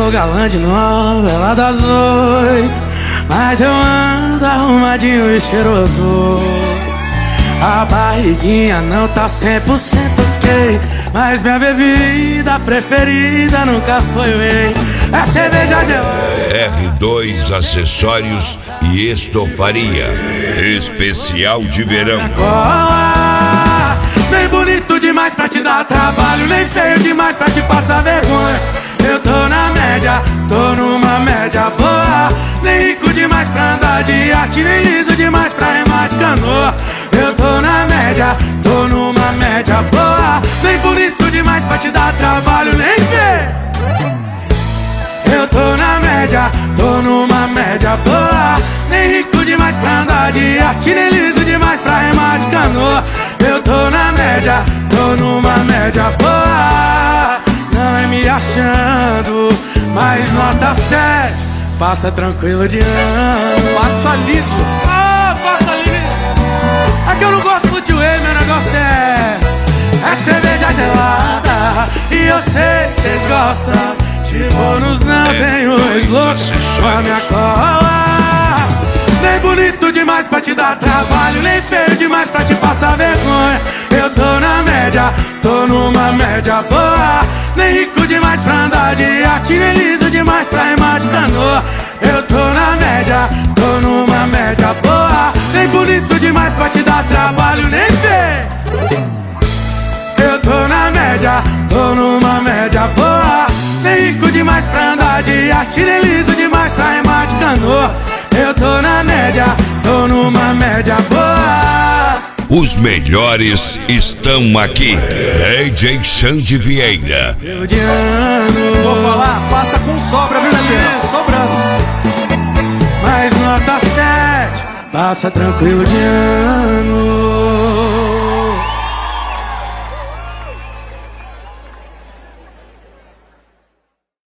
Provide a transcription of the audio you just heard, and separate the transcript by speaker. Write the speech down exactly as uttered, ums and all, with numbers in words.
Speaker 1: sou galã de novela das oito, mas eu ando arrumadinho e cheiroso. A barriguinha não tá cem por cento ok, mas minha bebida preferida nunca foi whey. É cerveja gelada.
Speaker 2: R dois Acessórios e Estofaria. Especial de verão.
Speaker 1: Cola, nem bonito demais pra te dar trabalho, nem feio demais pra te passar vergonha. Eu tô na média, tô numa média boa. Nem rico demais pra andar de arte, nem liso demais pra remar de canoa. Eu tô na média, tô numa média boa. Nem bonito demais pra te dar trabalho, nem feio. Eu tô na média, tô numa média boa. Nem rico demais pra andar de arte, nem liso demais pra remar de canoa. Eu tô na média, tô numa média boa. Não é me achando, mas nota sete. Passa tranquilo de ano.
Speaker 3: Passa liso.
Speaker 1: Ah, passa liso. É que eu não gosto de whey, meu negócio é É cerveja gelada. E eu sei que cês gostam. De bônus não tenho esgoto com a minha cola. Nem bonito demais pra te dar trabalho, nem feio demais pra te passar vergonha. Eu tô na média, tô numa média boa. Nem rico demais pra andar de arte, nem liso demais pra remar de canoa. Eu tô na média, tô numa média boa. Nem bonito demais pra te dar trabalho, nem feio. Eu tô na média, tô numa média boa. Nem rico demais pra andar de arte, nem liso demais pra remar de canoa. Eu tô na média, tô numa média boa.
Speaker 2: Os melhores estão aqui. D J Xande Vieira.
Speaker 1: De ano.
Speaker 3: Vou falar, passa com sobra, viu, Lelê? Sobrando.
Speaker 1: Mais nota sete. Passa tranquilo de ano.